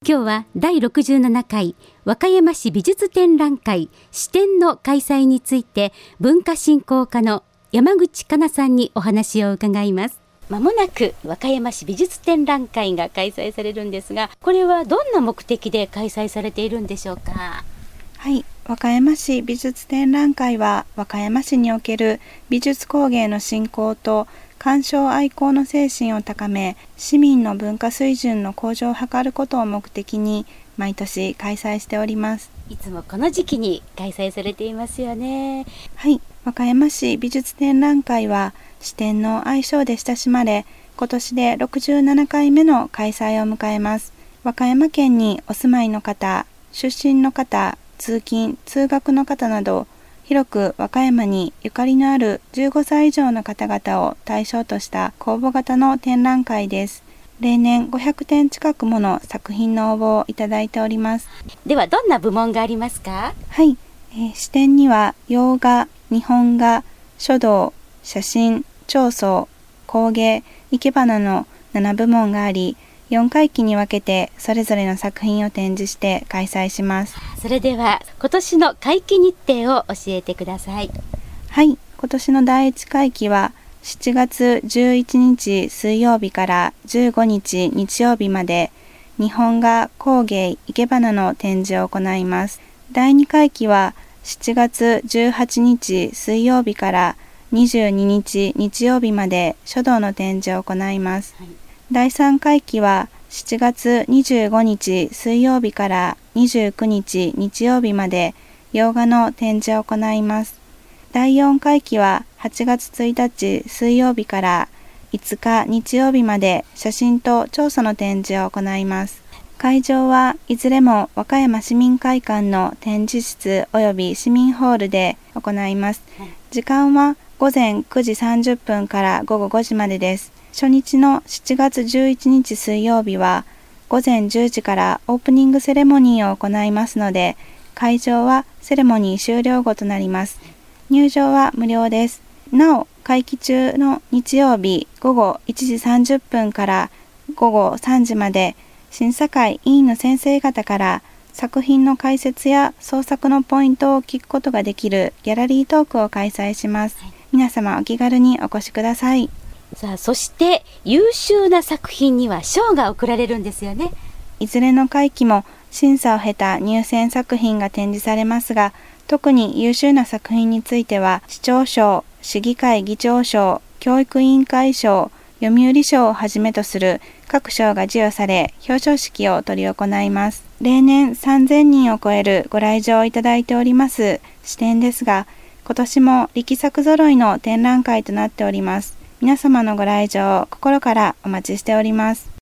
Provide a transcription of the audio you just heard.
今日は第67回和歌山市美術展覧会支展の開催について文化振興課の山口香奈さんにお話を伺います。まもなく和歌山市美術展覧会が開催されるんですが、これはどんな目的で開催されているんでしょうか？ はい、和歌山市美術展覧会は和歌山市における美術工芸の振興と鑑賞愛好の精神を高め、市民の文化水準の向上を図ることを目的に毎年開催しております。 いつもこの時期に開催されていますよね。 はい、和歌山市美術展覧会は支展の愛称で親しまれ、今年で67回目の開催を迎えます。和歌山県にお住まいの方、出身の方、通勤・通学の方など、広く和歌山にゆかりのある15歳以上の方々を対象とした公募型の展覧会です。例年500点近くもの作品の応募をいただいております。 ではどんな部門がありますか？ はい、支展には洋画、日本画、書道、写真、彫塑、工芸、生け花の7部門があり、4会期に分けてそれぞれの作品を展示して開催します。 それでは今年の会期日程を教えてください。 はい、今年の第1会期は7月11日水曜日から15日日曜日まで日本画、工芸、生け花の展示を行います。第2会期は7月18日水曜日から22日日曜日まで書道の展示を行います。第3会期は7月25日水曜日から29日日曜日まで洋画の展示を行います。第4会期は8月1日水曜日から5日日曜日まで写真と彫塑の展示を行います。会場はいずれも和歌山市民会館の展示室及び市民ホールで行います。時間は午前9時30分から午後5時までです。初日の7月11日水曜日は午前10時からオープニングセレモニーを行いますので、会場はセレモニー終了後となります。入場は無料です。なお、会期中の日曜日午後1時30分から午後3時まで審査会委員の先生方から作品の解説や創作のポイントを聞くことができるギャラリートークを開催します。皆様お気軽にお越しください。 さあ、そして優秀な作品には賞が贈られるんですよね。 いずれの会期も審査を経た入選作品が展示されますが、特に優秀な作品については市長賞、市議会議長賞、教育委員会賞、読売賞をはじめとする各賞が授与され、表彰式を執り行います。例年3000人を超えるご来場をいただいております支展ですが、今年も力作揃いの展覧会となっております。皆様のご来場を心からお待ちしております。